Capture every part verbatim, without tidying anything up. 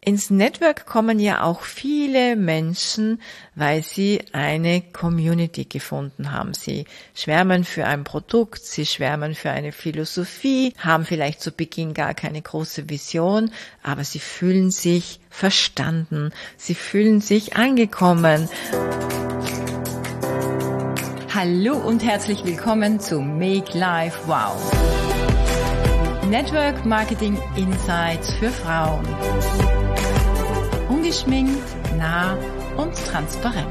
Ins Network kommen ja auch viele Menschen, weil sie eine Community gefunden haben. Sie schwärmen für ein Produkt, sie schwärmen für eine Philosophie, haben vielleicht zu Beginn gar keine große Vision, aber sie fühlen sich verstanden, sie fühlen sich angekommen. Hallo und herzlich willkommen zu Make Life Wow. Network Marketing Insights für Frauen. Ungeschminkt, nah und transparent.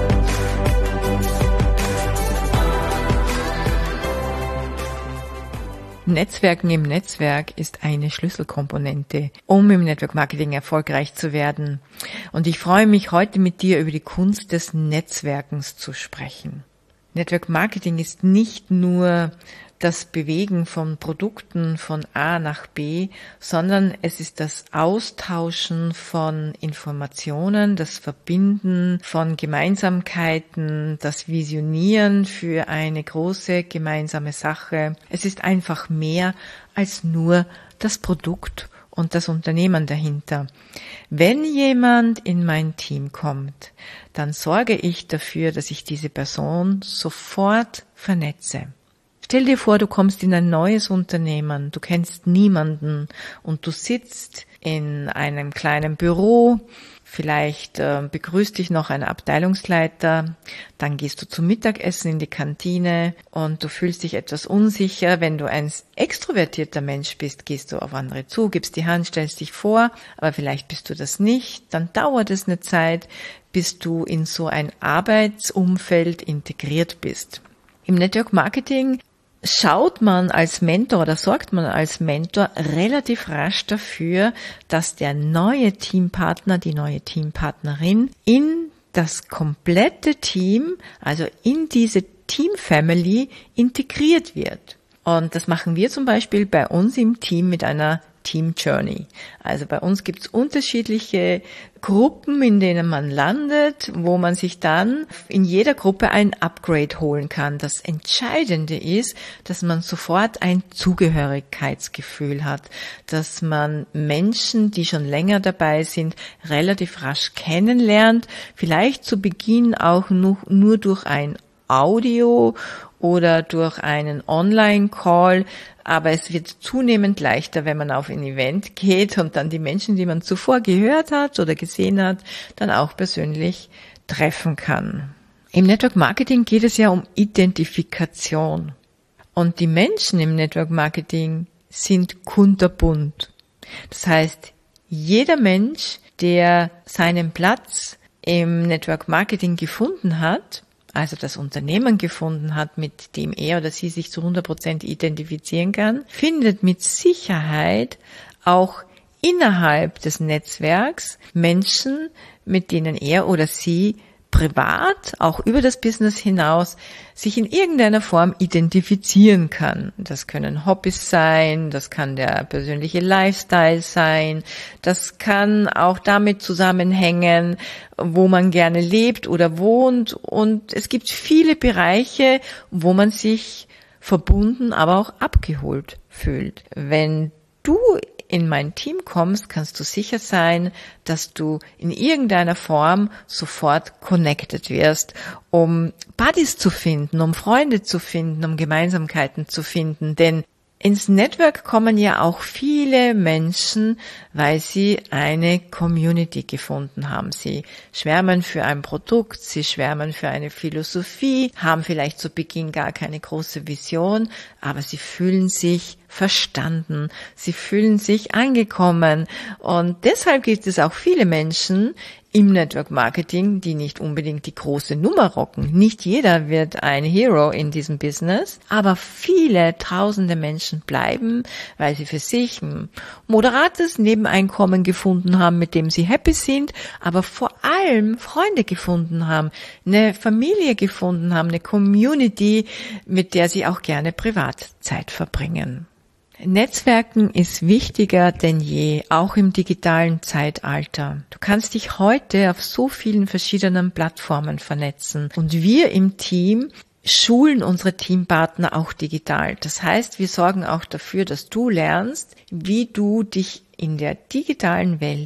Netzwerken im Netzwerk ist eine Schlüsselkomponente, um im Network Marketing erfolgreich zu werden. Und ich freue mich, heute mit dir über die Kunst des Netzwerkens zu sprechen. Network Marketing ist nicht nur das Bewegen von Produkten von A nach B, sondern es ist das Austauschen von Informationen, das Verbinden von Gemeinsamkeiten, das Visionieren für eine große gemeinsame Sache. Es ist einfach mehr als nur das Produkt und das Unternehmen dahinter. Wenn jemand in mein Team kommt, dann sorge ich dafür, dass ich diese Person sofort vernetze. Stell dir vor, du kommst in ein neues Unternehmen, du kennst niemanden und du sitzt in einem kleinen Büro, vielleicht äh, begrüßt dich noch ein Abteilungsleiter, dann gehst du zum Mittagessen in die Kantine und du fühlst dich etwas unsicher. Wenn du ein extrovertierter Mensch bist, gehst du auf andere zu, gibst die Hand, stellst dich vor, aber vielleicht bist du das nicht, dann dauert es eine Zeit, bis du in so ein Arbeitsumfeld integriert bist. Im Network Marketing schaut man als Mentor oder sorgt man als Mentor relativ rasch dafür, dass der neue Teampartner, die neue Teampartnerin in das komplette Team, also in diese Team-Family integriert wird. Und das machen wir zum Beispiel bei uns im Team mit einer Team Journey. Also bei uns gibt es unterschiedliche Gruppen, in denen man landet, wo man sich dann in jeder Gruppe ein Upgrade holen kann. Das Entscheidende ist, dass man sofort ein Zugehörigkeitsgefühl hat, dass man Menschen, die schon länger dabei sind, relativ rasch kennenlernt, vielleicht zu Beginn auch nur, nur durch ein Audio oder durch einen Online-Call, aber es wird zunehmend leichter, wenn man auf ein Event geht und dann die Menschen, die man zuvor gehört hat oder gesehen hat, dann auch persönlich treffen kann. Im Network Marketing geht es ja um Identifikation. Und die Menschen im Network Marketing sind kunterbunt. Das heißt, jeder Mensch, der seinen Platz im Network Marketing gefunden hat, also das Unternehmen gefunden hat, mit dem er oder sie sich zu hundert Prozent identifizieren kann, findet mit Sicherheit auch innerhalb des Netzwerks Menschen, mit denen er oder sie privat, auch über das Business hinaus, sich in irgendeiner Form identifizieren kann. Das können Hobbys sein, das kann der persönliche Lifestyle sein, das kann auch damit zusammenhängen, wo man gerne lebt oder wohnt. Und es gibt viele Bereiche, wo man sich verbunden, aber auch abgeholt fühlt. Wenn du in mein Team kommst, kannst du sicher sein, dass du in irgendeiner Form sofort connected wirst, um Buddies zu finden, um Freunde zu finden, um Gemeinsamkeiten zu finden. Denn ins Network kommen ja auch viele Menschen, weil sie eine Community gefunden haben. Sie schwärmen für ein Produkt, sie schwärmen für eine Philosophie, haben vielleicht zu Beginn gar keine große Vision, aber sie fühlen sich verstanden, sie fühlen sich angekommen. Und deshalb gibt es auch viele Menschen im Network Marketing, die nicht unbedingt die große Nummer rocken. Nicht jeder wird ein Hero in diesem Business, aber viele tausende Menschen bleiben, weil sie für sich ein moderates Nebeneinkommen gefunden haben, mit dem sie happy sind, aber vor allem Freunde gefunden haben, eine Familie gefunden haben, eine Community, mit der sie auch gerne Privatzeit verbringen. Netzwerken ist wichtiger denn je, auch im digitalen Zeitalter. Du kannst dich heute auf so vielen verschiedenen Plattformen vernetzen. Und wir im Team schulen unsere Teampartner auch digital. Das heißt, wir sorgen auch dafür, dass du lernst, wie du dich in der digitalen Welt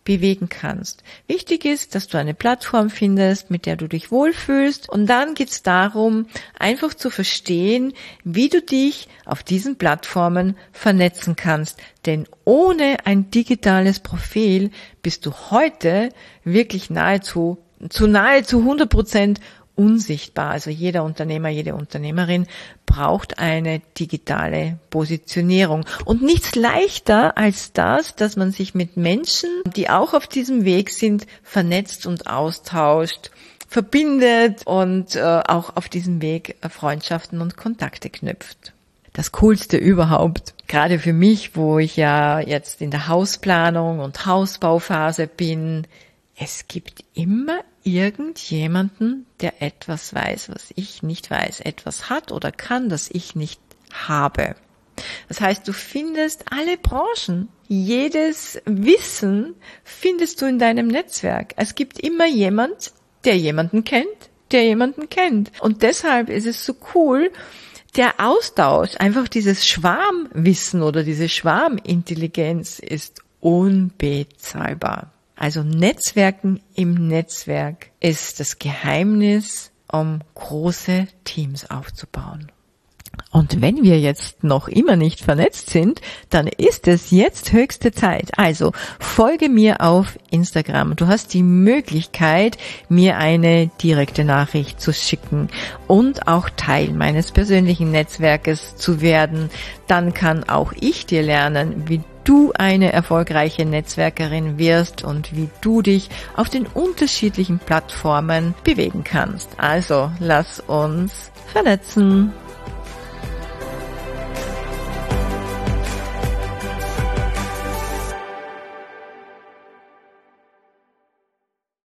bewegen kannst. Wichtig ist, dass du eine Plattform findest, mit der du dich wohlfühlst, und dann geht es darum, einfach zu verstehen, wie du dich auf diesen Plattformen vernetzen kannst. Denn ohne ein digitales Profil bist du heute wirklich nahezu, zu nahezu hundert Prozent unsichtbar. Also jeder Unternehmer, jede Unternehmerin braucht eine digitale Positionierung. Und nichts leichter als das, dass man sich mit Menschen, die auch auf diesem Weg sind, vernetzt und austauscht, verbindet und äh, auch auf diesem Weg Freundschaften und Kontakte knüpft. Das Coolste überhaupt, gerade für mich, wo ich ja jetzt in der Hausplanung und Hausbauphase bin, es gibt immer irgendjemanden, der etwas weiß, was ich nicht weiß, etwas hat oder kann, das ich nicht habe. Das heißt, du findest alle Branchen, jedes Wissen findest du in deinem Netzwerk. Es gibt immer jemand, der jemanden kennt, der jemanden kennt. Und deshalb ist es so cool, der Austausch, einfach dieses Schwarmwissen oder diese Schwarmintelligenz ist unbezahlbar. Also Netzwerken im Netzwerk ist das Geheimnis, um große Teams aufzubauen. Und wenn wir jetzt noch immer nicht vernetzt sind, dann ist es jetzt höchste Zeit. Also folge mir auf Instagram. Du hast die Möglichkeit, mir eine direkte Nachricht zu schicken und auch Teil meines persönlichen Netzwerkes zu werden. Dann kann auch ich dir lernen, wie du eine erfolgreiche Netzwerkerin wirst und wie du dich auf den unterschiedlichen Plattformen bewegen kannst. Also lass uns vernetzen.